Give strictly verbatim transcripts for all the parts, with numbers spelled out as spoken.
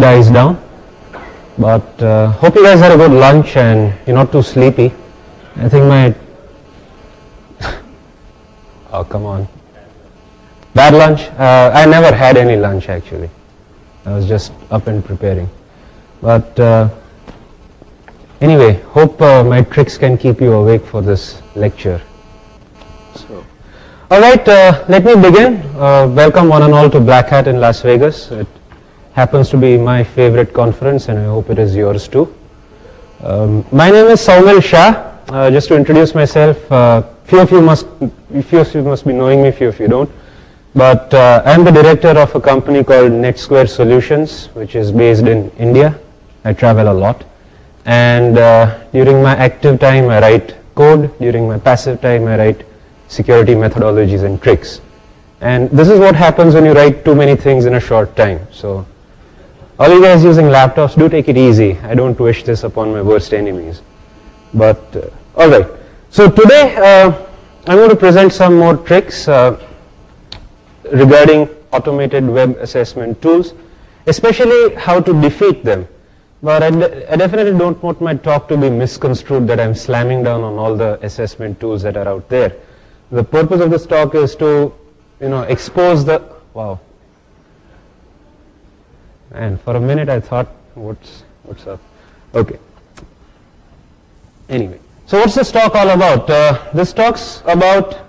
dies down. But uh, hope you guys had a good lunch and you're not too sleepy. I think my... oh, come on. Bad lunch? Uh, I never had any lunch actually. I was just up and preparing. But uh, anyway, hope uh, my tricks can keep you awake for this lecture. So, alright, uh, let me begin. Uh, welcome one and all to Black Hat in Las Vegas. It happens to be my favorite conference and I hope it is yours too. Um, my name is Saumil Shah. Uh, just to introduce myself, uh, few of you must, few of you must be knowing me, few of you don't. But uh, I am the director of a company called NetSquare Solutions, which is based in India. I travel a lot. And uh, during my active time, I write code. During my passive time, I write security methodologies and tricks. And this is what happens when you write too many things in a short time. So, all you guys using laptops, do take it easy. I don't wish this upon my worst enemies. But, uh, alright. So today, uh, I'm going to present some more tricks uh, regarding automated web assessment tools, especially how to defeat them. But I, de I definitely don't want my talk to be misconstrued that I'm slamming down on all the assessment tools that are out there. The purpose of this talk is to, you know, expose the, wow. And for a minute I thought, what's, what's up? Okay. Anyway, so what's this talk all about? Uh, this talk's about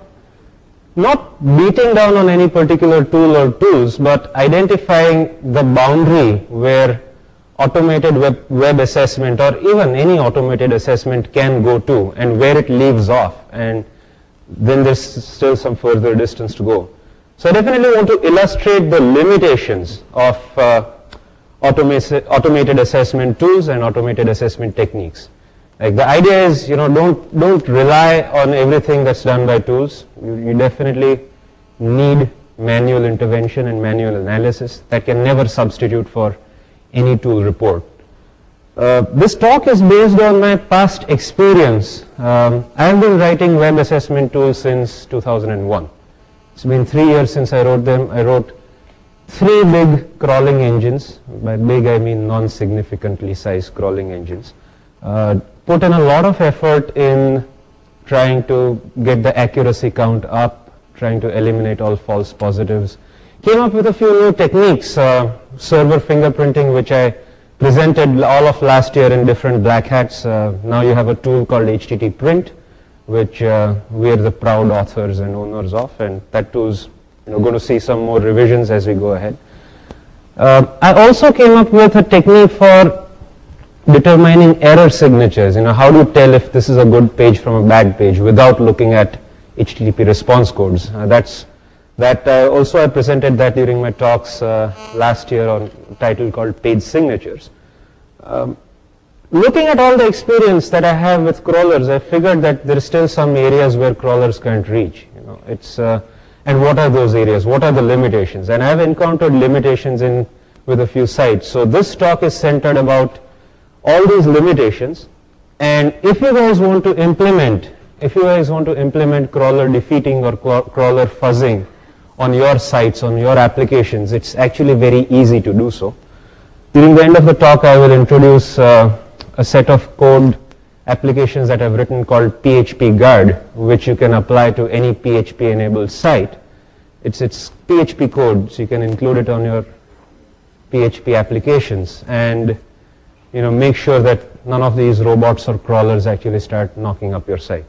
not beating down on any particular tool or tools, but identifying the boundary where automated web, web assessment or even any automated assessment can go to and where it leaves off, and then there's still some further distance to go. So I definitely want to illustrate the limitations of uh, automated, automated assessment tools and automated assessment techniques. Like the idea is, you know, don't don't rely on everything that's done by tools. You, you definitely need manual intervention and manual analysis. That can never substitute for any tool report. Uh, this talk is based on my past experience. Um, I have been writing web assessment tools since two thousand one. It's been three years since I wrote them. I wrote three big crawling engines. By big I mean non-significantly sized crawling engines. Uh, put in a lot of effort in trying to get the accuracy count up, trying to eliminate all false positives. Came up with a few new techniques, uh, server fingerprinting, which I presented all of last year in different Black Hats. Uh, now you have a tool called H T T Print, which uh, we are the proud authors and owners of, and that tool's, you know, going to see some more revisions as we go ahead. Uh, I also came up with a technique for determining error signatures. You know, how do you tell if this is a good page from a bad page without looking at H T T P response codes? Uh, that's that. Uh, also, I presented that during my talks uh, last year on a title called Page Signatures. Um, looking at all the experience that I have with crawlers, I figured that there are still some areas where crawlers can't reach. You know, it's uh, and what are those areas? What are the limitations? And I have encountered limitations in with a few sites. So this talk is centered about all these limitations, and if you guys want to implement, if you guys want to implement crawler defeating or crawler fuzzing on your sites, on your applications, it's actually very easy to do so. During the end of the talk, I will introduce uh, a set of code applications that I've written called P H P Guard, which you can apply to any P H P enabled site. It's, it's P H P code, so you can include it on your P H P applications, and you know, make sure that none of these robots or crawlers actually start knocking up your site.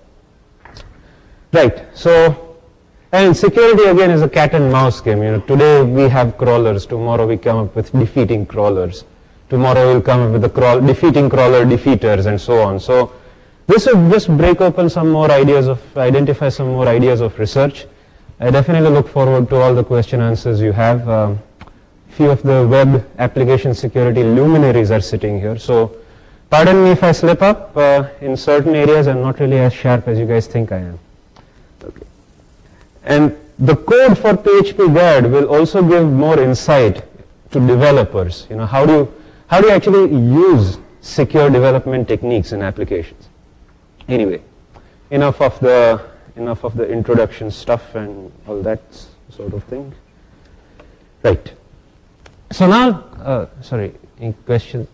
Right, so, and security again is a cat and mouse game. You know, today we have crawlers, tomorrow we come up with defeating crawlers. Tomorrow we'll come up with the crawl, defeating crawler defeaters and so on. So this will just break open some more ideas of, identify some more ideas of research. I definitely look forward to all the question answers you have. Um, Few of the web application security luminaries are sitting here, so pardon me if I slip up. Uh, in certain areas I'm not really as sharp as you guys think I am. Okay. And the code for P H P Guard will also give more insight to developers. You know, how do you, how do you actually use secure development techniques in applications? Anyway, enough of the enough of the introduction stuff and all that sort of thing. Right. So now, uh, sorry, Any questions?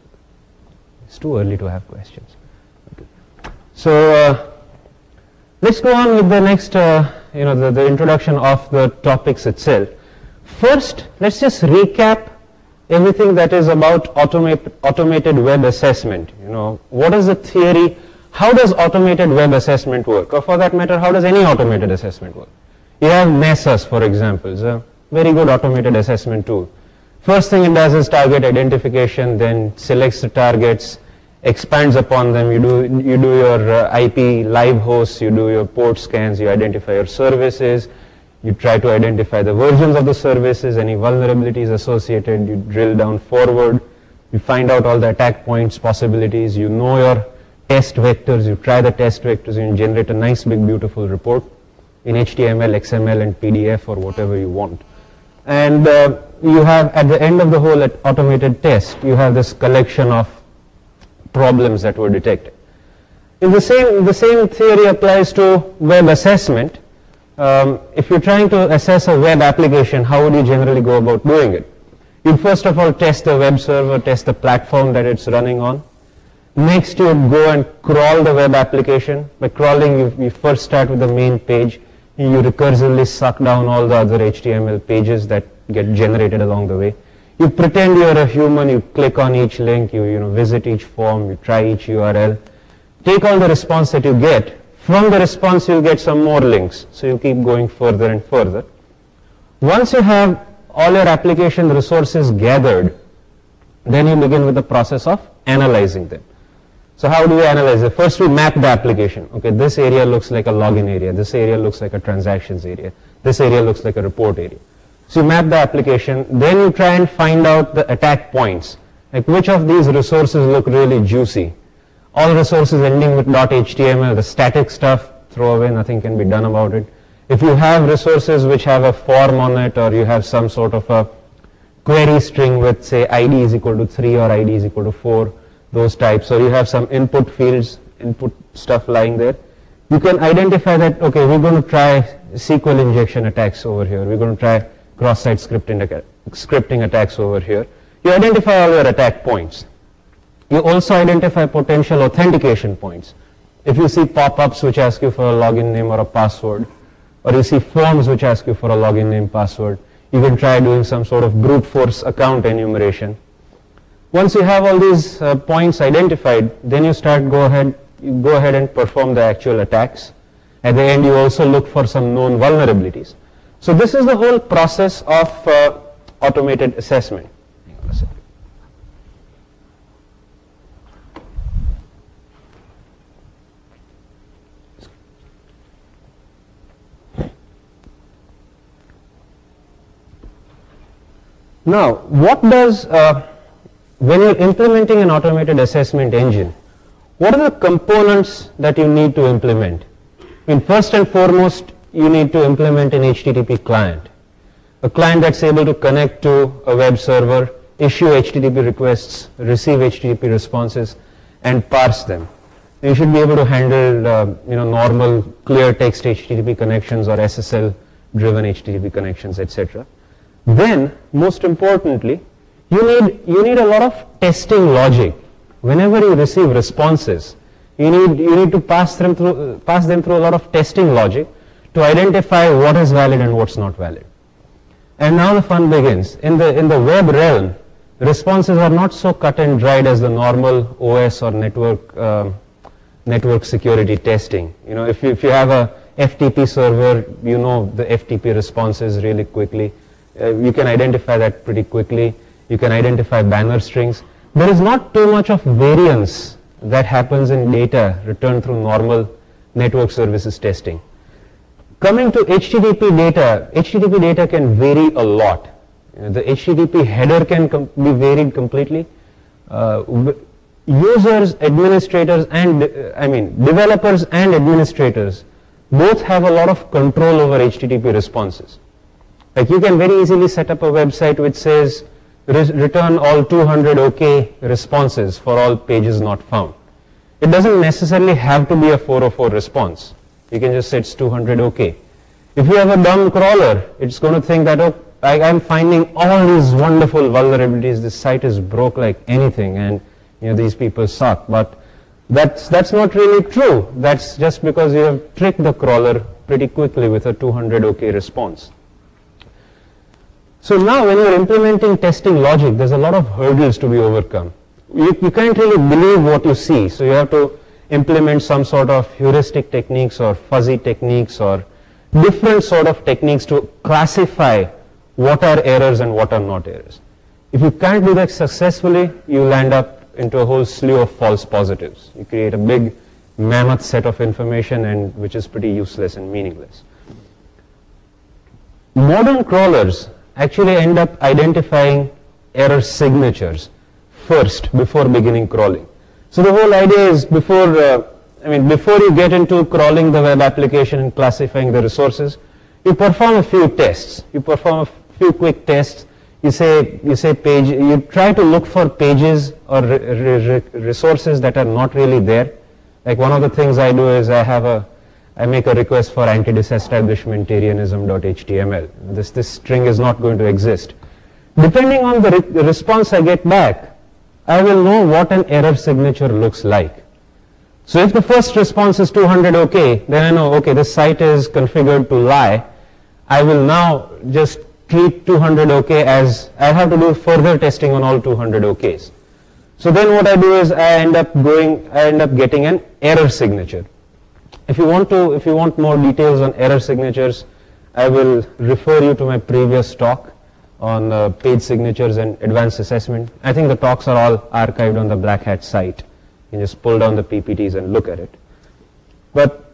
It's too early to have questions. Okay. So uh, let's go on with the next, uh, you know, the, the introduction of the topics itself. First, let's just recap everything that is about automate, automated web assessment. You know, what is the theory? How does automated web assessment work? Or for that matter, how does any automated assessment work? You have Nessus, for example. It's a very good automated assessment tool. First thing it does is target identification, then selects the targets, expands upon them. You do, you do your uh, I P live hosts, you do your port scans, you identify your services, you try to identify the versions of the services, any vulnerabilities associated, you drill down forward, you find out all the attack points, possibilities, you know your test vectors, you try the test vectors, and you generate a nice big beautiful report in H T M L, X M L and P D F or whatever you want. And uh, you have at the end of the whole automated test, you have this collection of problems that were detected. In the same, the same theory applies to web assessment. Um, if you're trying to assess a web application, how would you generally go about doing it? You first of all test the web server, test the platform that it's running on. Next, you go and crawl the web application. By crawling, you, you first start with the main page. You recursively suck down all the other H T M L pages that get generated along the way. You pretend you're a human, you click on each link, you, you know, visit each form, you try each U R L. Take all the response that you get. From the response, you'll get some more links. So you keep going further and further. Once you have all your application resources gathered, then you begin with the process of analyzing them. So how do we analyze it? First we map the application. Okay, this area looks like a login area. This area looks like a transactions area. This area looks like a report area. So you map the application. Then you try and find out the attack points. Like which of these resources look really juicy. All resources ending with .html, the static stuff, throw away, nothing can be done about it. If you have resources which have a form on it, or you have some sort of a query string with say I D is equal to three or I D is equal to four, those types, or you have some input fields, input stuff lying there, you can identify that, okay, we're going to try S Q L injection attacks over here, we're going to try cross-site scripting, scripting attacks over here. You identify all your attack points. You also identify potential authentication points. If you see pop-ups which ask you for a login name or a password, or you see forms which ask you for a login name, password, you can try doing some sort of brute force account enumeration. Once you have all these uh, points identified, then you start go ahead, you go ahead and perform the actual attacks. At the end, you also look for some known vulnerabilities. So this is the whole process of uh, automated assessment. Hang on a second. Now, what does uh, when you're implementing an automated assessment engine, what are the components that you need to implement? I mean, first and foremost, you need to implement an H T T P client. A client that's able to connect to a web server, issue H T T P requests, receive H T T P responses, and parse them. You should be able to handle uh, you know, normal clear text H T T P connections or S S L driven H T T P connections, et cetera. Then, most importantly, you need, you need a lot of testing logic. Whenever you receive responses, you need, you need to pass them, through, uh, pass them through a lot of testing logic to identify what is valid and what's not valid. And now the fun begins. In the, in the web realm, responses are not so cut and dried as the normal O S or network, um, network security testing. You know, if you, if you have a F T P server, you know the F T P responses really quickly. Uh, you can identify that pretty quickly. You can identify banner strings. There is not too much of variance that happens in data returned through normal network services testing. Coming to H T T P data, H T T P data can vary a lot. You know, the H T T P header can com be varied completely. Uh, users, administrators, and uh, I mean developers and administrators both have a lot of control over H T T P responses. Like you can very easily set up a website which says re return all two hundred OK responses for all pages not found. It doesn't necessarily have to be a four oh four response. You can just say it's two hundred OK. If you have a dumb crawler, it's going to think that, oh, I, I'm finding all these wonderful vulnerabilities. This site is broke like anything, and you know these people suck. But that's that's not really true. That's just because you have tricked the crawler pretty quickly with a two hundred OK response. So now when you're implementing testing logic, there's a lot of hurdles to be overcome. You, you can't really believe what you see, so you have to implement some sort of heuristic techniques or fuzzy techniques or different sort of techniques to classify what are errors and what are not errors. If you can't do that successfully, you'll end up into a whole slew of false positives. You create a big mammoth set of information and which is pretty useless and meaningless. Modern crawlers actually end up identifying error signatures first before beginning crawling. So the whole idea is before, uh, I mean, before you get into crawling the web application and classifying the resources, you perform a few tests. You perform a few quick tests. You say, you say page, you try to look for pages or re re resources that are not really there. Like one of the things I do is I have a, I make a request for anti-disestablishmentarianism dot H T M L. This, this string is not going to exist. Depending on the, re the response I get back, I will know what an error signature looks like. So if the first response is two hundred OK, then I know, okay, this site is configured to lie. I will now just treat two hundred OK as, I have to do further testing on all two hundred OKs. So then what I do is I end up going, I end up getting an error signature. If you want to, if you want more details on error signatures, I will refer you to my previous talk on uh, page signatures and advanced assessment. I think the talks are all archived on the Black Hat site. You can just pull down the P P Ts and look at it. But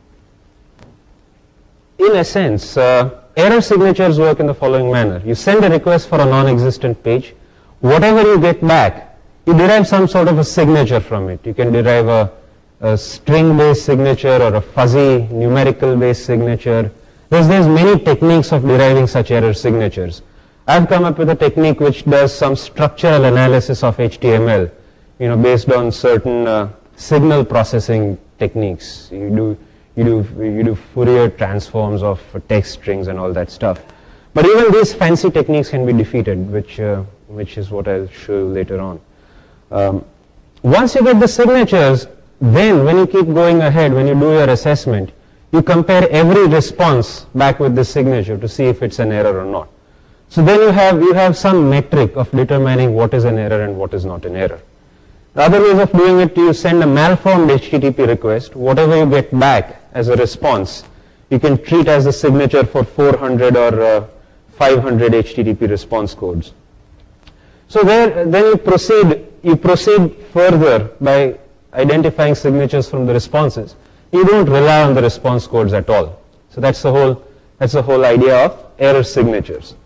in essence, uh, error signatures work in the following manner. You send a request for a non-existent page. Whatever you get back, you derive some sort of a signature from it. You can derive a, a string-based signature or a fuzzy numerical-based signature. There's, there's many techniques of deriving such error signatures. I've come up with a technique which does some structural analysis of H T M L, you know, based on certain uh, signal processing techniques. You do, you do, you do Fourier transforms of text strings and all that stuff. But even these fancy techniques can be defeated, which, uh, which is what I'll show you later on. Um, once you get the signatures, then when you keep going ahead, when you do your assessment, you compare every response back with the signature to see if it's an error or not. So then you have, you have some metric of determining what is an error and what is not an error. The other ways of doing it, you send a malformed H T T P request. Whatever you get back as a response, you can treat as a signature for four hundred or uh, five hundred H T T P response codes. So there, then you proceed, you proceed further by identifying signatures from the responses. You don't rely on the response codes at all. So that's the whole, that's the whole idea of error signatures.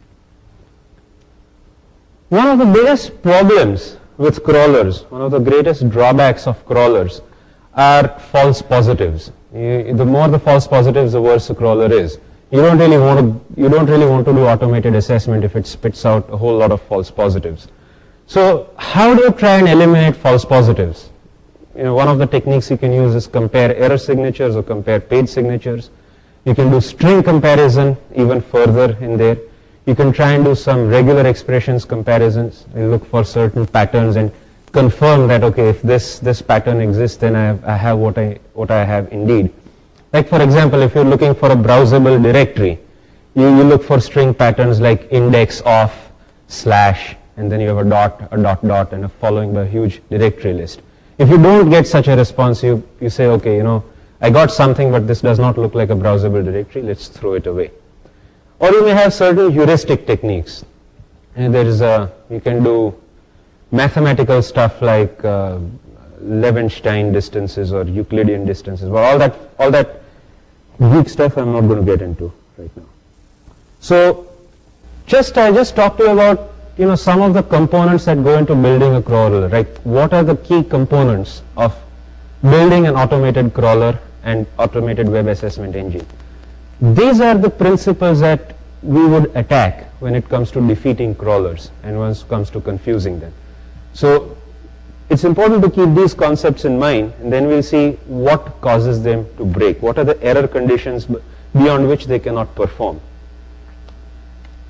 One of the biggest problems with crawlers, one of the greatest drawbacks of crawlers are false positives. You, the more the false positives, the worse the crawler is. You don't really want to, you don't really want to do automated assessment if it spits out a whole lot of false positives. So how do you try and eliminate false positives? You know, one of the techniques you can use is compare error signatures or compare page signatures. You can do string comparison even further in there. You can try and do some regular expressions comparisons and look for certain patterns and confirm that, okay, if this, this pattern exists, then I have, I have what I, what I have indeed. Like for example, if you're looking for a browsable directory, you, you look for string patterns like index of, slash, and then you have a dot, a dot dot, and a following by a huge directory list. If you don't get such a response, you, you say, okay, you know, I got something, but this does not look like a browsable directory, let's throw it away. Or you may have certain heuristic techniques. And there is a, you can do mathematical stuff like uh, Levenshtein distances or Euclidean distances. But all that, all that geek stuff I'm not going to get into right now. So just I just talked to you about, you know, some of the components that go into building a crawler. Like what are the key components of building an automated crawler and automated web assessment engine? These are the principles that we would attack when it comes to defeating crawlers and when it comes to confusing them. So it's important to keep these concepts in mind, and then we'll see what causes them to break. What are the error conditions beyond which they cannot perform?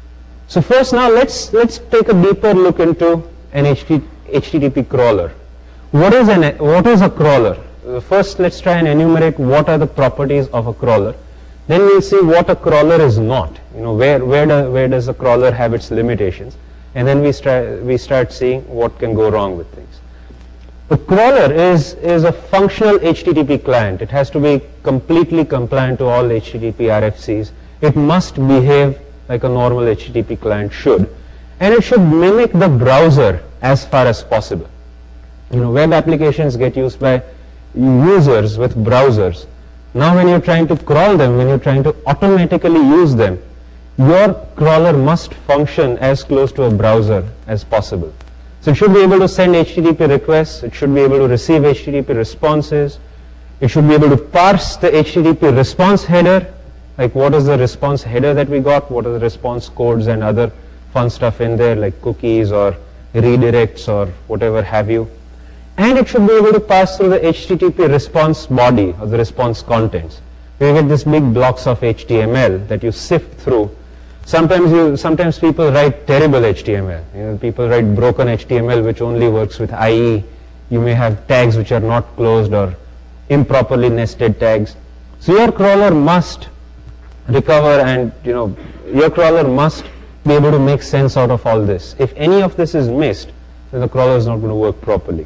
So first now let's, let's take a deeper look into an H T T P crawler. What is, an, what is a crawler? First let's try and enumerate what are the properties of a crawler. Then we'll see what a crawler is not. You know, where, where, do, where does a crawler have its limitations? And then we start, we start seeing what can go wrong with things. The crawler is, is a functional H T T P client. It has to be completely compliant to all H T T P R F Cs. It must behave like a normal H T T P client should. And it should mimic the browser as far as possible. You know, web applications get used by users with browsers. Now when you're trying to crawl them, when you're trying to automatically use them, your crawler must function as close to a browser as possible. So it should be able to send H T T P requests, it should be able to receive H T T P responses, it should be able to parse the H T T P response header, like what is the response header that we got, what are the response codes and other fun stuff in there like cookies or redirects or whatever have you. And it should be able to pass through the H T T P response body or the response contents. You get these big blocks of H T M L that you sift through. Sometimes you, sometimes people write terrible H T M L. You know, people write broken H T M L which only works with I E. You may have tags which are not closed or improperly nested tags. So your crawler must recover and, you know, your crawler must be able to make sense out of all this. If any of this is missed, then the crawler is not going to work properly.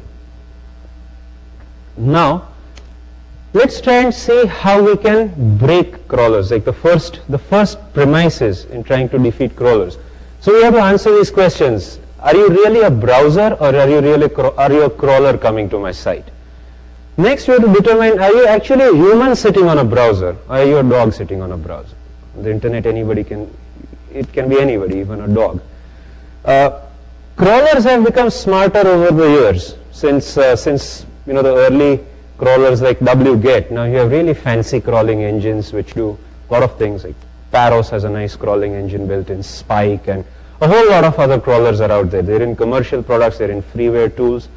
Now, let's try and see how we can break crawlers, like the first, the first premises in trying to defeat crawlers. So we have to answer these questions. Are you really a browser or are you really, are you a crawler coming to my site? Next we have to determine, are you actually a human sitting on a browser or are you a dog sitting on a browser? On the internet anybody can, it can be anybody, even a dog. Uh, crawlers have become smarter over the years since, uh, since you know, the early crawlers like wget. Now you have really fancy crawling engines which do a lot of things, like Paros has a nice crawling engine built in, Spike, and a whole lot of other crawlers are out there. They're in commercial products, they're in freeware tools.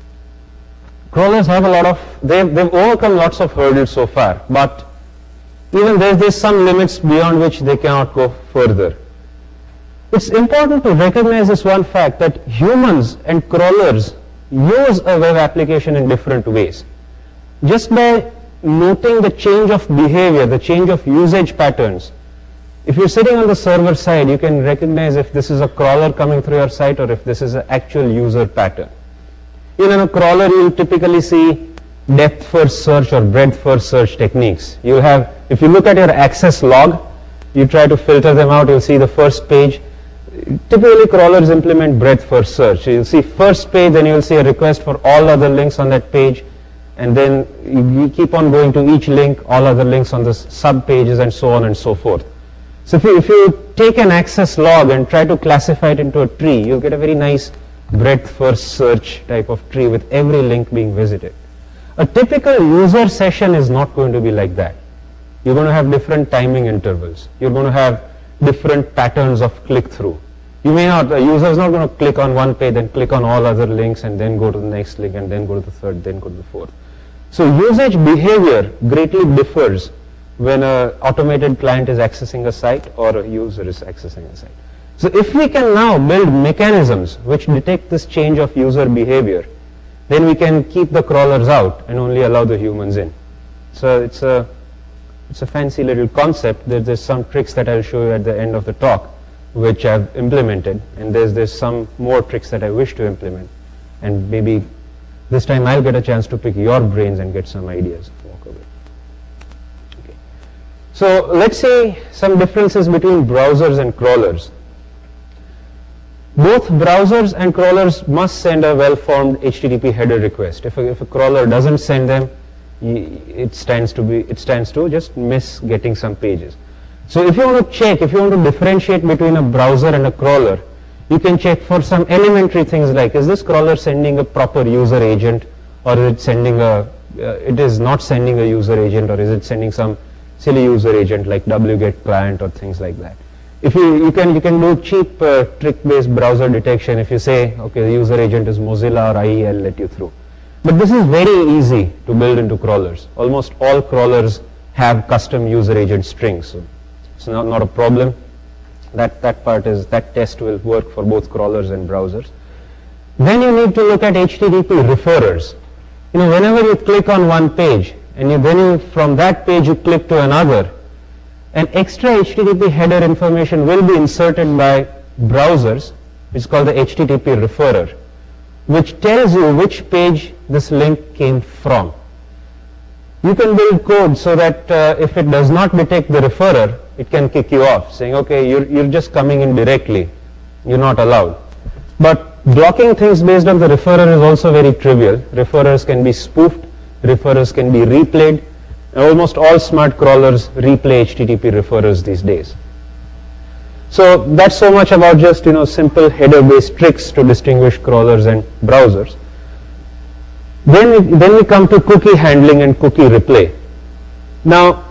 Crawlers have a lot of, they've, they've overcome lots of hurdles so far, but even there's, there's some limits beyond which they cannot go further. It's important to recognize this one fact that humans and crawlers use a web application in different ways. Just by noting the change of behavior, the change of usage patterns, if you're sitting on the server side, you can recognize if this is a crawler coming through your site or if this is an actual user pattern. In a crawler, you'll typically see depth first search or breadth first search techniques. You have, if you look at your access log, you try to filter them out, you'll see the first page. Typically crawlers implement breadth first search. You'll see first page, then you'll see a request for all other links on that page, and then you keep on going to each link, all other links on the sub pages, and so on and so forth. So if you, if you take an access log and try to classify it into a tree, you'll get a very nice breadth first search type of tree with every link being visited. A typical user session is not going to be like that. You're going to have different timing intervals. You're going to have different patterns of click-through. You may not, the user is not going to click on one page, then click on all other links, and then go to the next link, and then go to the third, then go to the fourth. So usage behavior greatly differs when an automated client is accessing a site or a user is accessing a site. So if we can now build mechanisms which detect this change of user behavior, then we can keep the crawlers out and only allow the humans in. So it's a It's a fancy little concept. There's, there's some tricks that I'll show you at the end of the talk which I've implemented, and there's, there's some more tricks that I wish to implement, and maybe this time I'll get a chance to pick your brains and get some ideas. Walk away. Okay. So let's see some differences between browsers and crawlers. Both browsers and crawlers must send a well-formed H T T P header request. If a, if a crawler doesn't send them, it stands to be it stands to just miss getting some pages. So if you want to check, if you want to differentiate between a browser and a crawler, you can check for some elementary things like, is this crawler sending a proper user agent, or is it sending a uh, it is not sending a user agent, or is it sending some silly user agent like wget client or things like that. If you you can you can do cheap uh, trick-based browser detection. If you say, okay, the user agent is Mozilla or I E, I'll let you through. But this is very easy to build into crawlers. Almost all crawlers have custom user agent strings, so it's not, not a problem. That, that part is, that test will work for both crawlers and browsers. Then you need to look at H T T P referrers. You know, whenever you click on one page, and you, then you, from that page you click to another, an extra H T T P header information will be inserted by browsers, which is called the H T T P referrer, which tells you which page this link came from. You can build code so that uh, if it does not detect the referrer, it can kick you off, saying, okay, you're, you're just coming in directly, you're not allowed. But blocking things based on the referrer is also very trivial. Referrers can be spoofed, referrers can be replayed, and almost all smart crawlers replay H T T P referrers these days. So that's so much about just, you know, simple header-based tricks to distinguish crawlers and browsers. Then we, then we come to cookie handling and cookie replay. Now,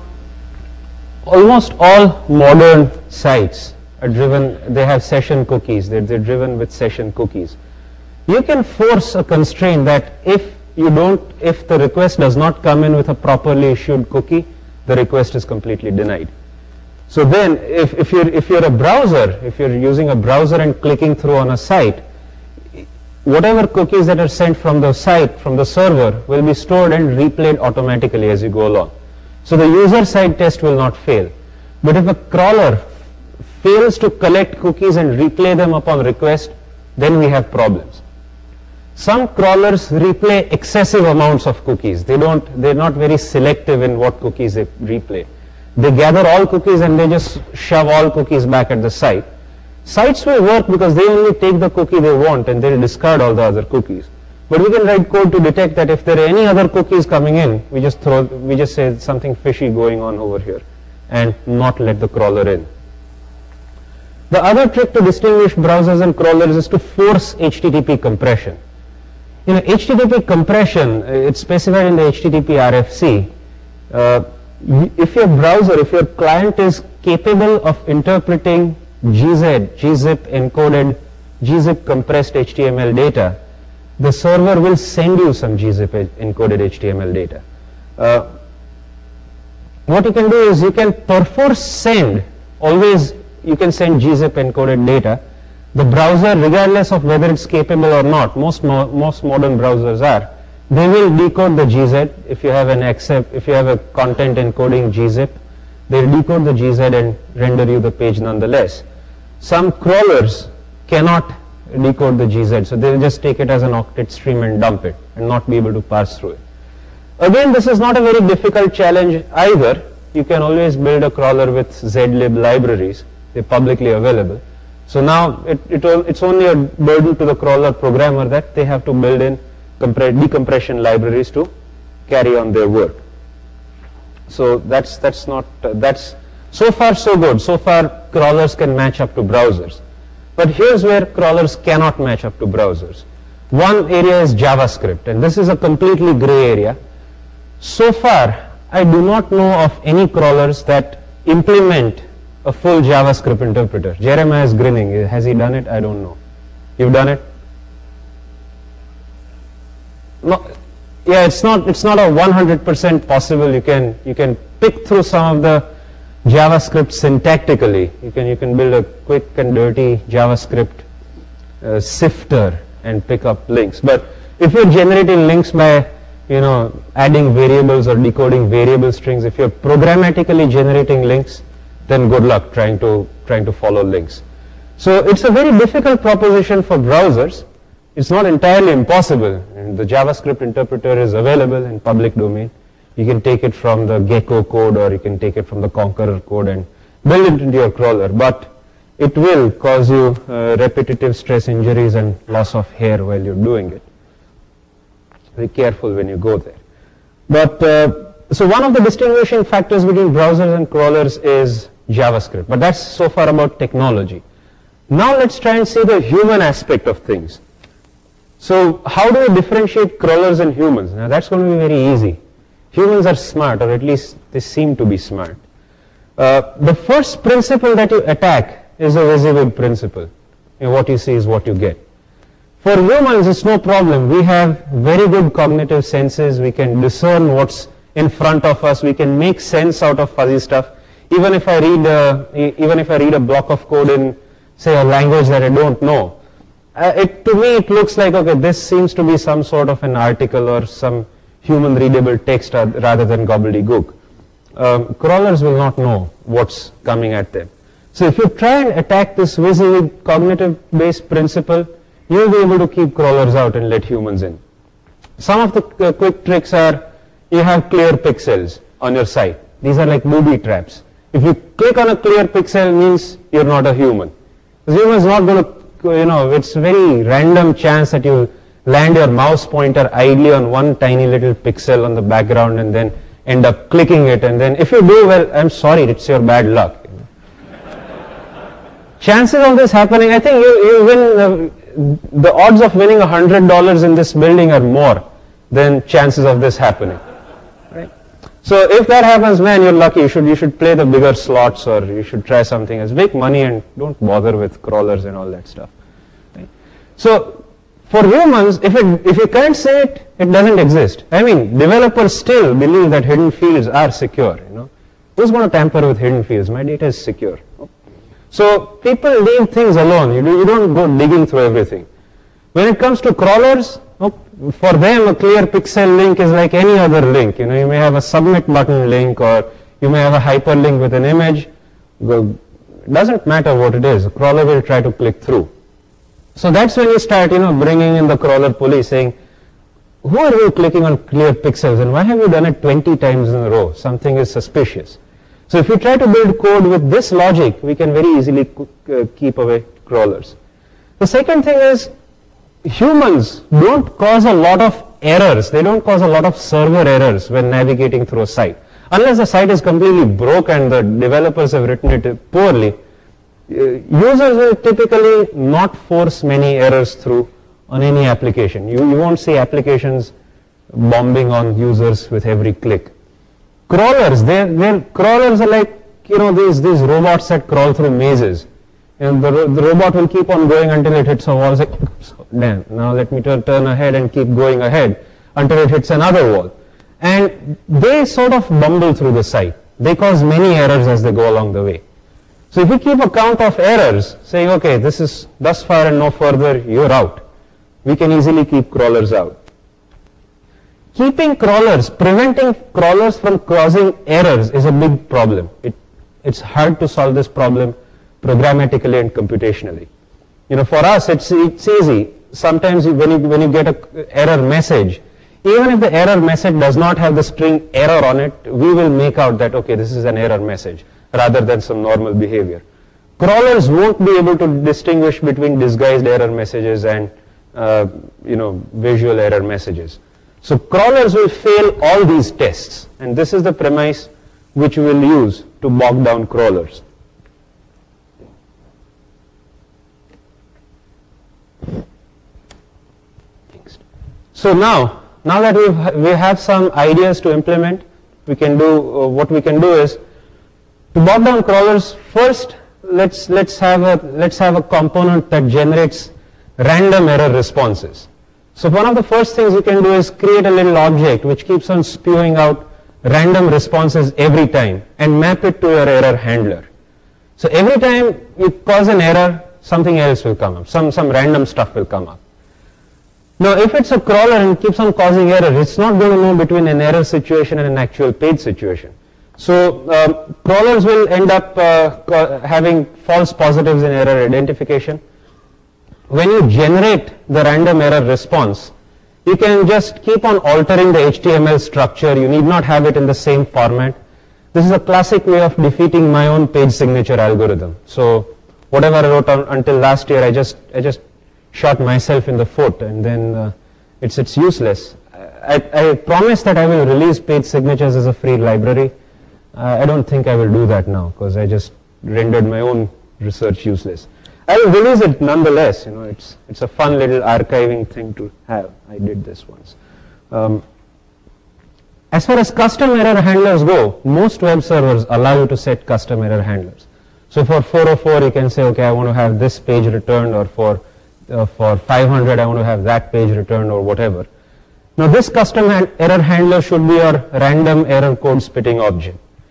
almost all modern sites are driven, they have session cookies, they're, they're driven with session cookies. You can force a constraint that if you don't, if the request does not come in with a properly issued cookie, the request is completely denied. So then, if, if, you're, if you're a browser, if you're using a browser and clicking through on a site, whatever cookies that are sent from the site, from the server, will be stored and replayed automatically as you go along. So the user side test will not fail. But if a crawler fails to collect cookies and replay them upon request, then we have problems. Some crawlers replay excessive amounts of cookies. They don't, they're not very selective in what cookies they replay. They gather all cookies and they just shove all cookies back at the site. Sites will work because they only take the cookie they want and they'll discard all the other cookies. But we can write code to detect that if there are any other cookies coming in, we just throw, we just say something fishy going on over here and not let the crawler in. The other trick to distinguish browsers and crawlers is to force H T T P compression. You know, H T T P compression, it's specified in the H T T P R F C. Uh, if your browser, if your client is capable of interpreting G Z, G zip encoded, G zip compressed H T M L data, the server will send you some G zip encoded H T M L data. Uh, what you can do is you can perforce send, always you can send G zip encoded data. The browser, regardless of whether it's capable or not, most, mo most modern browsers are, they will decode the G Z. If you have an accept, if you have a content encoding G zip, they'll decode the G Z and render you the page nonetheless. Some crawlers cannot decode the G Z, so they'll just take it as an octet stream and dump it and not be able to parse through it. Again, this is not a very difficult challenge either. You can always build a crawler with zlib libraries. They're publicly available. So now it, it, it's only a burden to the crawler programmer that they have to build in decompression libraries to carry on their work. So that's, that's not, uh, that's, so far so good. So far crawlers can match up to browsers. But here's where crawlers cannot match up to browsers. One area is JavaScript, and this is a completely gray area. So far, I do not know of any crawlers that implement a full JavaScript interpreter. Jeremiah is grinning. Has he done it? I don't know. You've done it? No. Yeah, it's not. It's not a one hundred percent possible. You can you can pick through some of the JavaScript syntactically. You can you can build a quick and dirty JavaScript uh, sifter and pick up links. But if you're generating links by you know adding variables or decoding variable strings, if you're programmatically generating links, then good luck trying to trying to follow links. So it's a very difficult proposition for browsers. It's not entirely impossible. And the JavaScript interpreter is available in public domain. You can take it from the Gecko code or you can take it from the Conqueror code and build it into your crawler. But it will cause you uh, repetitive stress injuries and loss of hair while you're doing it. Be careful when you go there. But uh, so one of the distinguishing factors between browsers and crawlers is JavaScript. But that's so far about technology. Now let's try and see the human aspect of things. So how do we differentiate crawlers and humans? Now that's going to be very easy. Humans are smart, or at least they seem to be smart. Uh, the first principle that you attack is a WYSIWYG principle. You know, what you see is what you get. For humans, it's no problem. We have very good cognitive senses. We can discern what's in front of us. We can make sense out of fuzzy stuff. even if I read a, e- even if I read a block of code in, say, a language that I don't know, uh, it to me it looks like, okay, this seems to be some sort of an article or some human readable text uh, rather than gobbledygook. Um, crawlers will not know what's coming at them. So if you try and attack this WYSIWYG cognitive-based principle, you'll be able to keep crawlers out and let humans in. Some of the uh, quick tricks are, you have clear pixels on your site. These are like booby traps. If you click on a clear pixel, means you're not a human. The human is not going to, you know, it's very random chance that you land your mouse pointer idly on one tiny little pixel on the background and then end up clicking it, and then if you do, well, I'm sorry, it's your bad luck. Chances of this happening, I think you, you win, uh, the odds of winning one hundred dollars in this building are more than chances of this happening. Right? So if that happens, man, you're lucky. You should, you should play the bigger slots, or you should try something else. Make money and don't bother with crawlers and all that stuff. Right? So for humans, if, it, if you can't say it, it doesn't exist. I mean, developers still believe that hidden fields are secure. You know, who's going to tamper with hidden fields? My data is secure. So people leave things alone. You, do, you don't go digging through everything. When it comes to crawlers, for them a clear pixel link is like any other link. You know, you may have a submit button link, or you may have a hyperlink with an image. It doesn't matter what it is. A crawler will try to click through. So that's when you start, you know, bringing in the crawler police, saying, who are you clicking on clear pixels, and why have you done it twenty times in a row? Something is suspicious. So if you try to build code with this logic, we can very easily uh, keep away crawlers. The second thing is, humans don't cause a lot of errors. They don't cause a lot of server errors when navigating through a site. Unless the site is completely broke and the developers have written it poorly, uh, users will typically not force many errors through on any application. You, you won't see applications bombing on users with every click. Crawlers, they're, they're, crawlers are like, you know, these, these robots that crawl through mazes. And the, the robot will keep on going until it hits a wall. It's like, damn, now let me turn, turn ahead and keep going ahead until it hits another wall. And they sort of bumble through the site. They cause many errors as they go along the way. So if you keep a count of errors, saying, okay, this is thus far and no further, you're out. We can easily keep crawlers out. Keeping crawlers, preventing crawlers from causing errors is a big problem. It, it's hard to solve this problem programmatically and computationally. You know, for us, it's, it's easy. Sometimes you, when, you, when you get an error message, even if the error message does not have the string error on it, we will make out that, okay, this is an error message, rather than some normal behavior. Crawlers won't be able to distinguish between disguised error messages and, uh, you know, visual error messages. So crawlers will fail all these tests, and this is the premise which we will use to bog down crawlers. So now, now that we've, we have some ideas to implement, we can do, uh, what we can do is, to bog down crawlers, first let's, let's, have a, let's have a component that generates random error responses. So one of the first things you can do is create a little object which keeps on spewing out random responses every time and map it to your error handler. So every time you cause an error, something else will come up, some, some random stuff will come up. Now if it's a crawler and keeps on causing error, it's not going to know between an error situation and an actual page situation. So um, crawlers will end up uh, having false positives in error identification. When you generate the random error response, you can just keep on altering the H T M L structure. You need not have it in the same format. This is a classic way of defeating my own page signature algorithm. So whatever I wrote on, until last year, I just I just shot myself in the foot, and then uh, it's it's useless. I, I promise that I will release page signatures as a free library. Uh, I don't think I will do that now because I just rendered my own research useless. I will release it nonetheless. You know, it's it's a fun little archiving thing to have. I did this once. Um, as far as custom error handlers go, most web servers allow you to set custom error handlers. So for four oh four, you can say, okay, I want to have this page returned, or for uh, for five hundred, I want to have that page returned, or whatever. Now this custom error handler should be your random error code spitting object.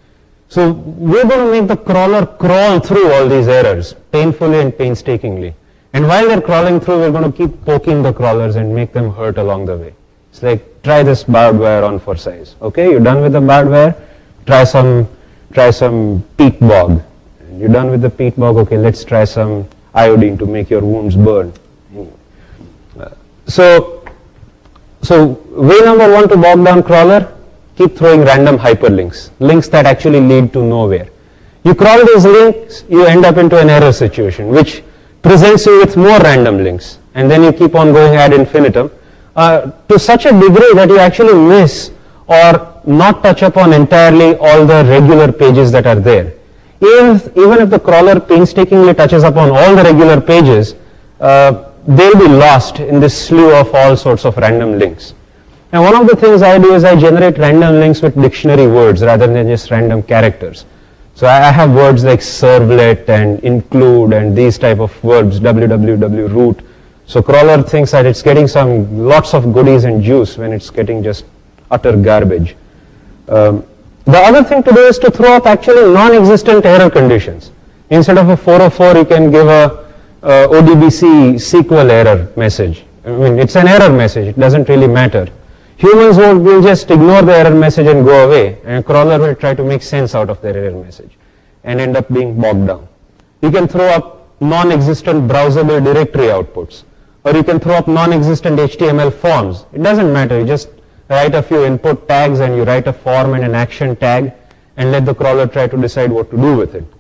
So we're going to make the crawler crawl through all these errors painfully and painstakingly. And while they're crawling through, we're going to keep poking the crawlers and make them hurt along the way. It's like, try this barbed wire on for size. Okay, you're done with the barbed wire? Try some, try some peat bog. And you're done with the peat bog? Okay, let's try some iodine to make your wounds burn. Uh, so, so way number one to bog down crawler, keep throwing random hyperlinks, links that actually lead to nowhere. You crawl these links, you end up into an error situation, which presents you with more random links, and then you keep on going ad infinitum, uh, to such a degree that you actually miss or not touch upon entirely all the regular pages that are there. Even if, even if the crawler painstakingly touches upon all the regular pages, uh, they'll be lost in this slew of all sorts of random links. And one of the things I do is I generate random links with dictionary words rather than just random characters. So I have words like servlet and include and these type of verbs, www root. So crawler thinks that it's getting some lots of goodies and juice when it's getting just utter garbage. Um, the other thing to do is to throw up actually non-existent error conditions. Instead of a four oh four, you can give a, a O D B C S Q L error message. I mean, it's an error message. It doesn't really matter. Humans will, will just ignore the error message and go away, and a crawler will try to make sense out of their error message and end up being bogged down. You can throw up non-existent browsable directory outputs, or you can throw up non-existent H T M L forms. It doesn't matter. You just write a few input tags and you write a form and an action tag and let the crawler try to decide what to do with it.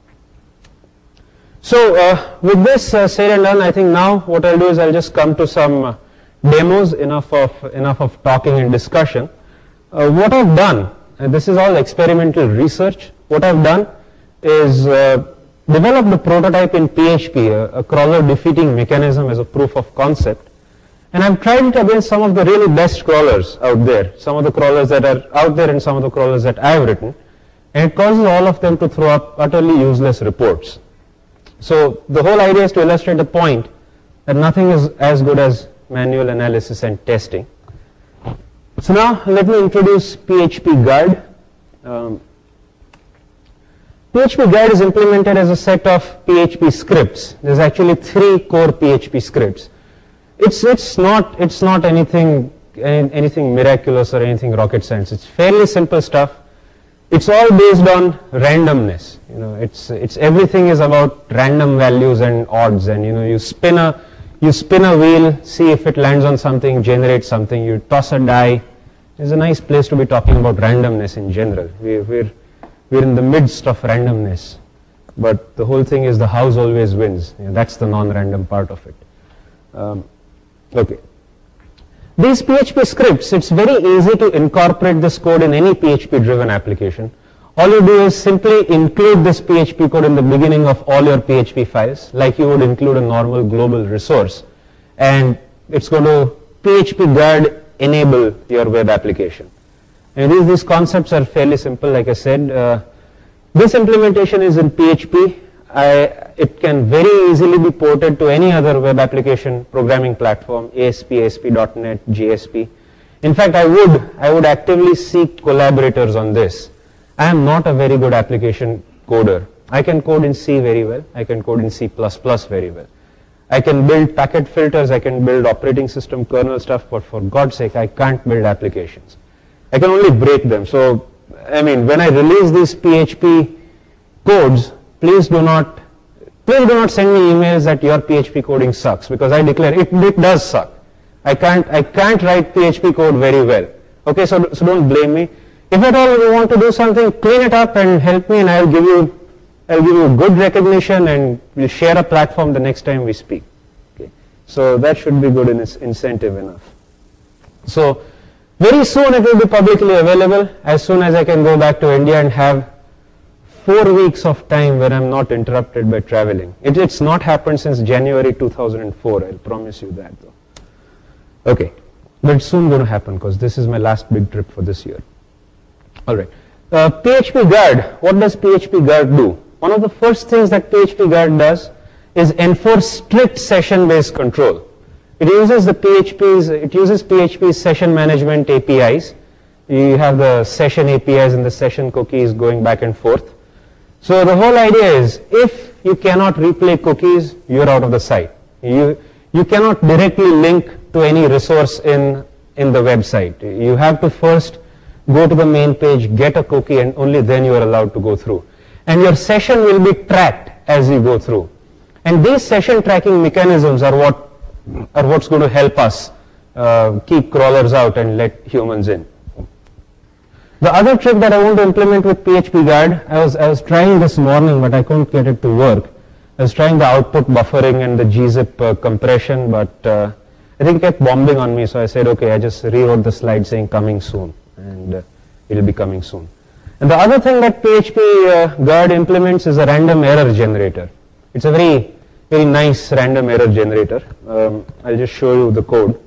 So uh, with this uh, said and done, I think now what I'll do is I'll just come to some uh, demos, enough of enough of talking and discussion. Uh, what I've done, and this is all experimental research, what I've done is uh, developed a prototype in P H P, a, a crawler defeating mechanism as a proof of concept, and I've tried it against some of the really best crawlers out there, some of the crawlers that are out there and some of the crawlers that I've written, and it causes all of them to throw up utterly useless reports. So the whole idea is to illustrate the point that nothing is as good as manual analysis and testing. So now let me introduce P H P Guard. Um, P H P Guard is implemented as a set of P H P scripts. There's actually three core P H P scripts. It's it's not it's not anything anything miraculous or anything rocket science. It's fairly simple stuff. It's all based on randomness. You know, it's it's everything is about random values and odds. And you know, you spin a you spin a wheel, see if it lands on something, generate something. You toss a die. It's a nice place to be talking about randomness in general. We, we're we're in the midst of randomness, but the whole thing is the house always wins. You know, that's the non-random part of it. Um, okay. These P H P scripts, it's very easy to incorporate this code in any P H P-driven application. All you do is simply include this P H P code in the beginning of all your P H P files, like you would include a normal global resource. And it's going to P H P Guard enable your web application. And these, these concepts are fairly simple, like I said. Uh, this implementation is in P H P. I, it can very easily be ported to any other web application programming platform, A S P, A S P dot net, J S P. In fact, I would, I would actively seek collaborators on this. I am not a very good application coder. I can code in C very well. I can code in C plus plus very well. I can build packet filters. I can build operating system kernel stuff, but for God's sake, I can't build applications. I can only break them. So, I mean, when I release these P H P codes, please do not, please do not send me emails that your P H P coding sucks, because I declare it, it does suck. I can't, I can't write P H P code very well. Okay, so, so don't blame me. If at all you want to do something, clean it up and help me, and I'll give you, I'll give you good recognition, and we'll share a platform the next time we speak. Okay, so that should be good in its incentive enough. So very soon it will be publicly available, as soon as I can go back to India and have four weeks of time where I'm not interrupted by traveling. It, it's not happened since January two thousand four, I'll promise you that though. Okay, but it's soon going to happen because this is my last big trip for this year. Alright, uh, P H P Guard, what does P H P Guard do? One of the first things that P H P Guard does is enforce strict session-based control. It uses the P H P's, it uses P H P's session management A P Is, You have the session A P Is and the session cookies going back and forth. So the whole idea is, if you cannot replay cookies, you're out of the site. You, you cannot directly link to any resource in, in the website. You have to first go to the main page, get a cookie, and only then you are allowed to go through. And your session will be tracked as you go through. And these session tracking mechanisms are what are what's going to help us uh, keep crawlers out and let humans in. The other trick that I want to implement with P H P Guard, I was, I was trying this morning, but I couldn't get it to work. I was trying the output buffering and the gzip uh, compression, but uh, I think it kept bombing on me, so I said, okay, I just rewrote the slide saying coming soon, and uh, it'll be coming soon. And the other thing that P H P uh, Guard implements is a random error generator. It's a very, very nice random error generator. Um, I'll just show you the code.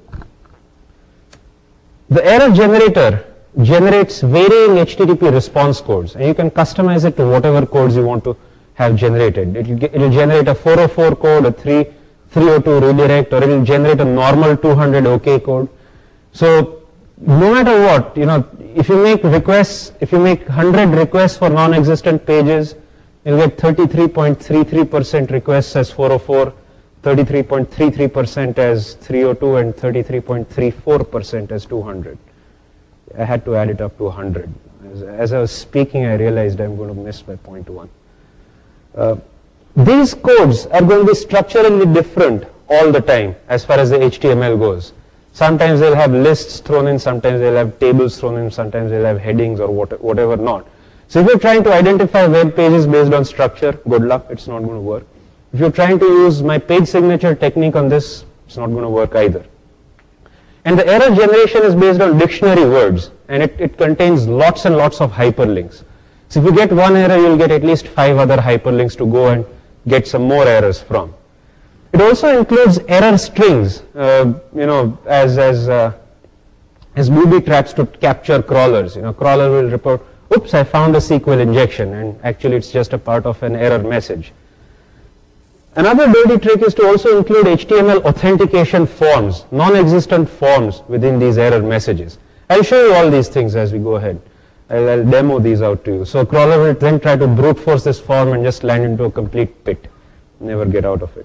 The error generator generates varying H T T P response codes, and you can customize it to whatever codes you want to have generated. It will, it will generate a four oh four code, a three oh two redirect, or it will generate a normal two hundred OK code. So no matter what, you know, if you make requests, if you make one hundred requests for non-existent pages, you'll get thirty-three point three three percent requests as four oh four, thirty-three point three three percent as three oh two, and thirty-three point three four percent as two hundred. I had to add it up to one hundred. As, as I was speaking, I realized I'm going to miss by zero point one. Uh, these codes are going to be structurally different all the time as far as the H T M L goes. Sometimes they'll have lists thrown in, sometimes they'll have tables thrown in, sometimes they'll have headings or what, whatever not. So if you're trying to identify web pages based on structure, good luck, it's not going to work. If you're trying to use my page signature technique on this, it's not going to work either. And the error generation is based on dictionary words, and it, it contains lots and lots of hyperlinks. So if you get one error, you'll get at least five other hyperlinks to go and get some more errors from. It also includes error strings, uh, you know, as as uh, as booby traps to capture crawlers. You know, crawler will report, "Oops, I found a S Q L injection," and actually it's just a part of an error message. Another dirty trick is to also include H T M L authentication forms, non-existent forms within these error messages. I'll show you all these things as we go ahead. I'll, I'll demo these out to you. So crawler will then try to brute force this form and just land into a complete pit, never get out of it.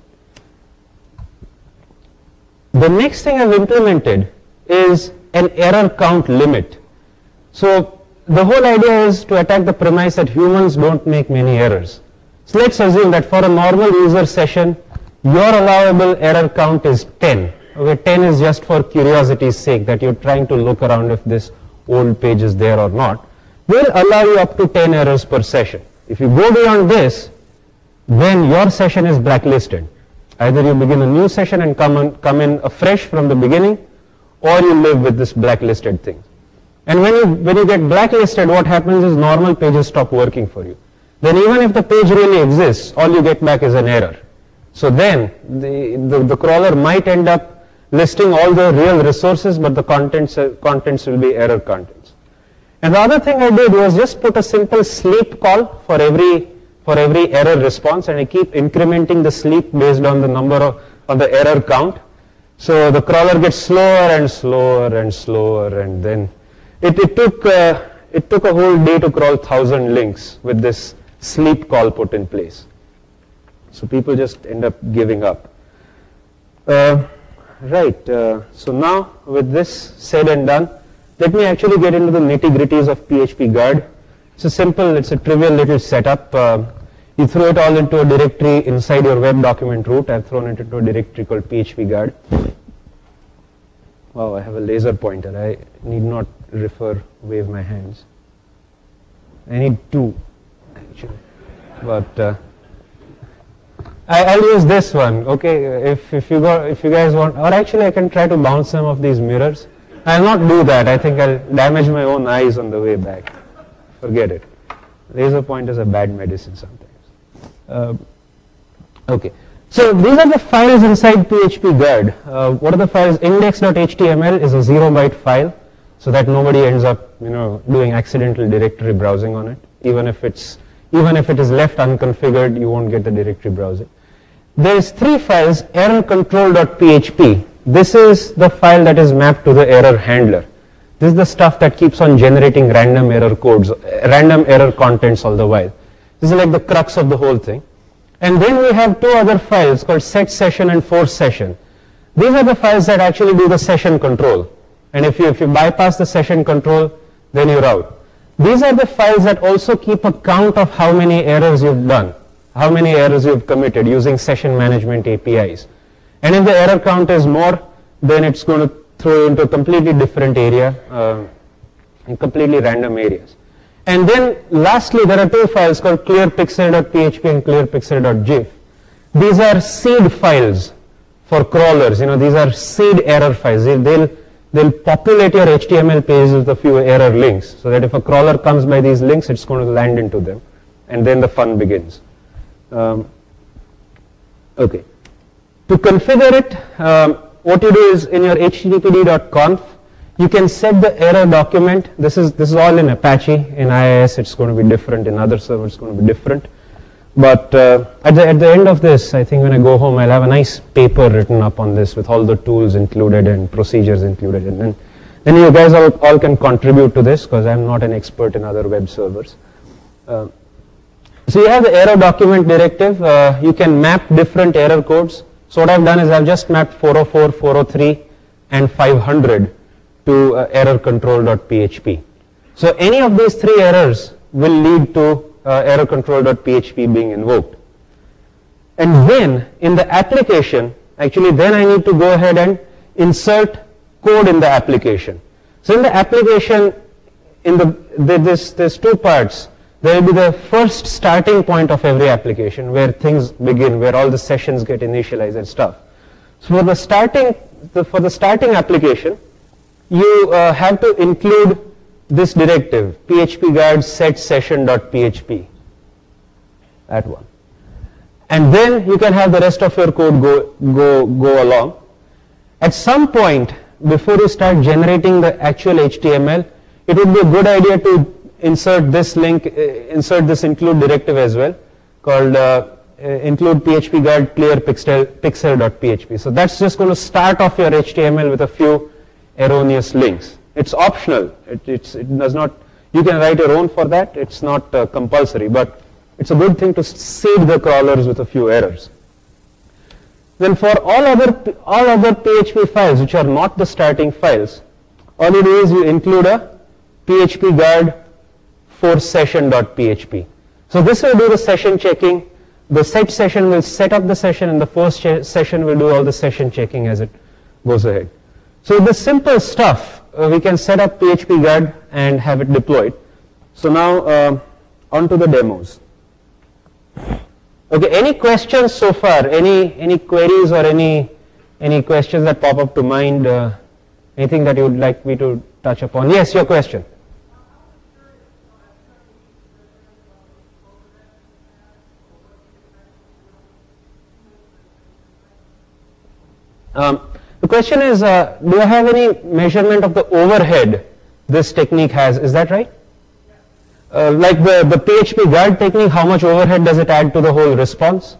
The next thing I've implemented is an error count limit. So the whole idea is to attack the premise that humans don't make many errors. So let's assume that for a normal user session, your allowable error count is ten. Okay, ten is just for curiosity's sake, that you're trying to look around if this old page is there or not. We'll allow you up to ten errors per session. If you go beyond this, then your session is blacklisted. Either you begin a new session and come, on, come in afresh from the beginning, or you live with this blacklisted thing. And when you, when you get blacklisted, what happens is normal pages stop working for you. Then even if the page really exists, all you get back is an error. So then the, the, the crawler might end up listing all the real resources, but the contents, uh, contents will be error contents. And the other thing I did was just put a simple sleep call for every for every error response, and I keep incrementing the sleep based on the number of on the error count. So the crawler gets slower and slower and slower, and then it, it took uh, it took a whole day to crawl thousand links with this sleep call put in place. So people just end up giving up. Uh, right. Uh, so now with this said and done, let me actually get into the nitty-gritties of P H P Guard. It's a simple, it's a trivial little setup. Uh, you throw it all into a directory inside your web document root. I've thrown it into a directory called P H P Guard. Wow, I have a laser pointer. I need not refer, wave my hands. I need two, actually. But uh, I, I'll use this one. Okay, if if you go, if you guys want, or actually I can try to bounce some of these mirrors. I'll not do that. I think I'll damage my own eyes on the way back. Forget it. Laser pointers are bad medicine sometimes. Uh, okay. So these are the files inside P H P Guard. Uh, what are the files? index dot H T M L is a zero byte file, so that nobody ends up, you know, doing accidental directory browsing on it. Even if it's even if it is left unconfigured, you won't get the directory browsing. There is three files. error control dot P H P. This is the file that is mapped to the error handler. This This is the stuff that keeps on generating random error codes, random error contents all the while. This is like the crux of the whole thing. And then we have two other files called set session and force session. These are the files that actually do the session control. And if you, if you bypass the session control, then you're out. These are the files that also keep a count of how many errors you've done, how many errors you've committed using session management A P Is. And if the error count is more, then it's going to throw you into a completely different area, uh, in completely random areas. And then lastly, there are two files called clearpixel.php and clearpixel.gif. These are seed files for crawlers. You know, these are seed error files. They'll, they'll, they'll populate your H T M L pages with a few error links, so that if a crawler comes by these links, it's going to land into them. And then the fun begins. Um, okay. To configure it, um, what you do is in your H T T P D dot conf, you can set the error document. This is, this is all in Apache. In I I S, it's going to be different. In other servers, it's going to be different. But uh, at, the, at the end of this, I think when I go home, I'll have a nice paper written up on this with all the tools included and procedures included. And then, then you guys all, all can contribute to this, because I'm not an expert in other web servers. Uh, so you have the error document directive. Uh, you can map different error codes. So what I've done is I've just mapped four oh four, four oh three, and five hundred to uh, error control.php. So any of these three errors will lead to uh, error control.php being invoked. And then in the application, actually then I need to go ahead and insert code in the application. So in the application, in the, the this, there's two parts. There will be the first starting point of every application where things begin, where all the sessions get initialized and stuff. So for the starting, the, for the starting application, you uh, have to include this directive, phpguard set session.php, that one. And then you can have the rest of your code go, go, go along. At some point, before you start generating the actual H T M L, it would be a good idea to insert this link, uh, insert this include directive as well, called uh, uh, include phpguard clear pixel, pixel.php. So that's just going to start off your H T M L with a few erroneous links. It's optional. It, it's, it does not, you can write your own for that. It's not uh, compulsory, but it's a good thing to seed the crawlers with a few errors. Then for all other, all other P H P files which are not the starting files, all you do is you include a phpguard for session.php. So this will do the session checking. The set session will set up the session, and the first session will do all the session checking as it goes ahead. So the simple stuff, uh, we can set up phpguard and have it deployed. So now uh, on to the demos. Okay, any questions so far? Any any queries or any any questions that pop up to mind? Uh, anything that you would like me to touch upon? Yes, your question. Um, the question is, uh, do I have any measurement of the overhead this technique has? Is that right? Uh, like the, the phpguard technique, how much overhead does it add to the whole response?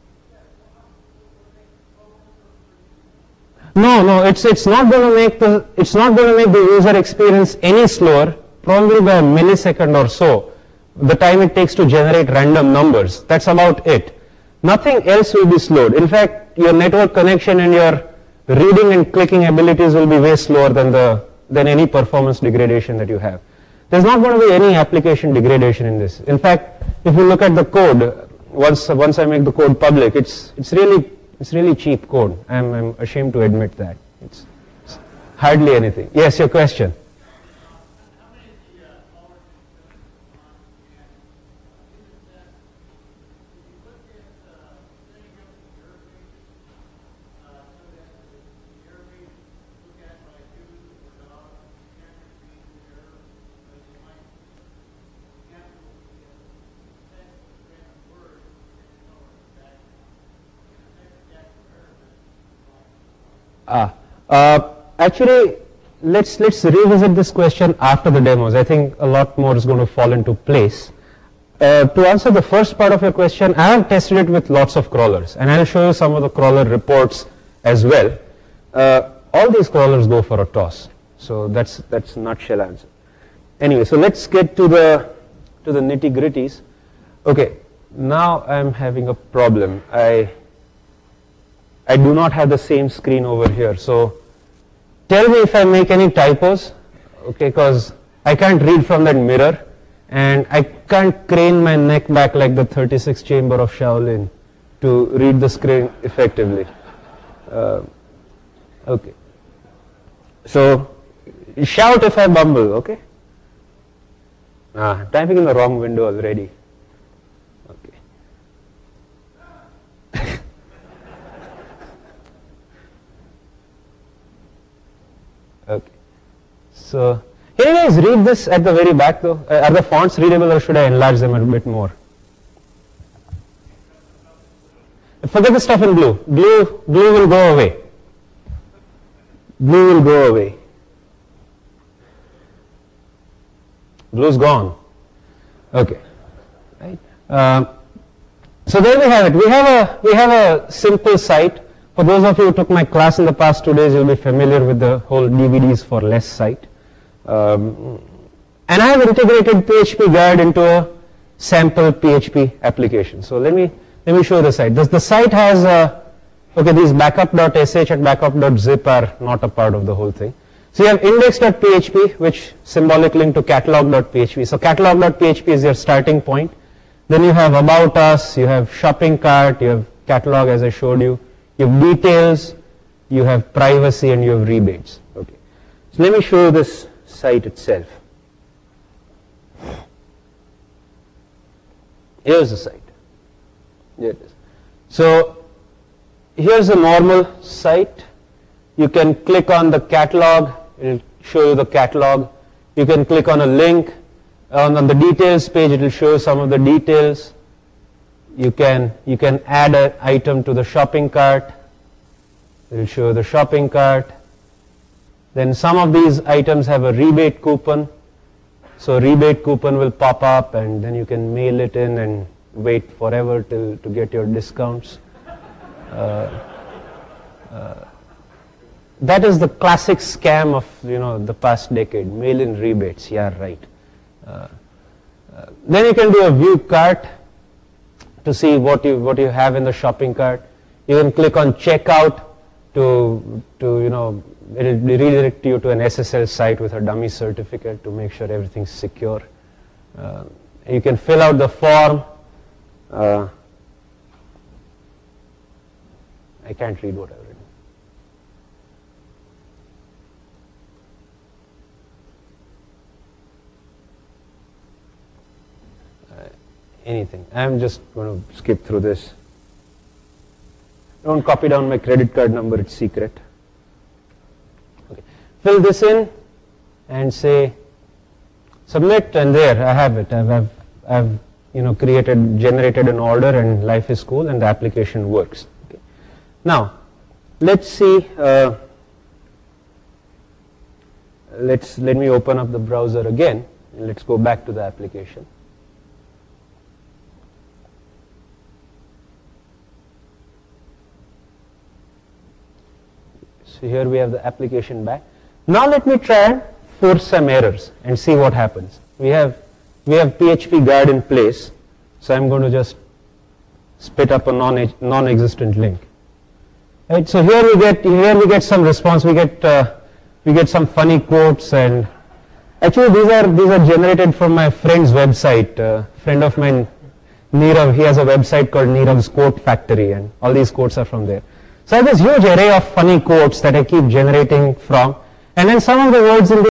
No, no, it's, it's not going to make the, it's not going to make the user experience any slower, probably by a millisecond or so, the time it takes to generate random numbers. That's about it. Nothing else will be slowed. In fact, your network connection and your reading and clicking abilities will be way slower than, the, than any performance degradation that you have. There's not going to be any application degradation in this. In fact, if you look at the code, once, once I make the code public, it's, it's, really, it's really cheap code. I'm, I'm ashamed to admit that. It's, it's hardly anything. Yes, your question. Ah, uh, actually, let's let's revisit this question after the demos. I think a lot more is going to fall into place. Uh, to answer the first part of your question, I have tested it with lots of crawlers, and I'll show you some of the crawler reports as well. Uh, all these crawlers go for a toss. So that's that's nutshell answer. Anyway, so let's get to the to the nitty gritties. Okay, now I'm having a problem. I I do not have the same screen over here. So tell me if I make any typos, okay, because I can't read from that mirror and I can't crane my neck back like the thirty-sixth chamber of Shaolin to read the screen effectively. Uh, okay. So shout if I bumble, okay? Ah, typing in the wrong window already. Okay. Okay. So, can you guys read this at the very back though? Uh, are the fonts readable or should I enlarge them a bit more? Forget the stuff in blue. Blue, blue will go away. Blue will go away. Blue's gone. Okay. Right. Uh, so there we have it. We have a we have a simple site. For those of you who took my class in the past two days, you'll be familiar with the whole D V Ds for less site. Um, and I have integrated P H P guide into a sample P H P application. So let me let me show the site. Does the site has a, okay, these backup.sh and backup.zip are not a part of the whole thing. So you have index.php, which symbolic link to catalog.php. So catalog.php is your starting point. Then you have about us, you have shopping cart, you have catalog as I showed you, you have details, you have privacy, and you have rebates. Okay. So let me show you this site itself. Here's the site. Here it is. So here's a normal site. You can click on the catalog. It will show you the catalog. You can click on a link. On, on the details page, it will show you some of the details. You can, you can add an item to the shopping cart. It will show you the shopping cart. Then some of these items have a rebate coupon. So rebate coupon will pop up and then you can mail it in and wait forever till to get your discounts. Uh, uh, That is the classic scam of, you know, the past decade, mail-in rebates. Yeah, right. Uh, uh, then you can do a view cart to see what you what you have in the shopping cart. You can click on checkout to to you know it will redirect you to an S S L site with a dummy certificate to make sure everything's secure. Uh, you can fill out the form. Uh, I can't read what I've written. Anything. I'm just going to skip through this. Don't copy down my credit card number, it's secret. Okay. Fill this in and say submit, and there I have it. I've, I've, I've you know, created, generated an order, and life is cool and the application works. Okay. Now, let's see, uh, let's, let me open up the browser again and let's go back to the application. So here we have the application back. Now let me try and force some errors and see what happens. We have we have P H P guard in place, so I'm going to just spit up a non non-existent link. Right. So here we get here we get some response. We get uh, we get some funny quotes, and actually these are these are generated from my friend's website. Uh, friend of mine, Nirav, he has a website called Nirav's Quote Factory, and all these quotes are from there. So I have this huge array of funny quotes that I keep generating from, and then some of the words in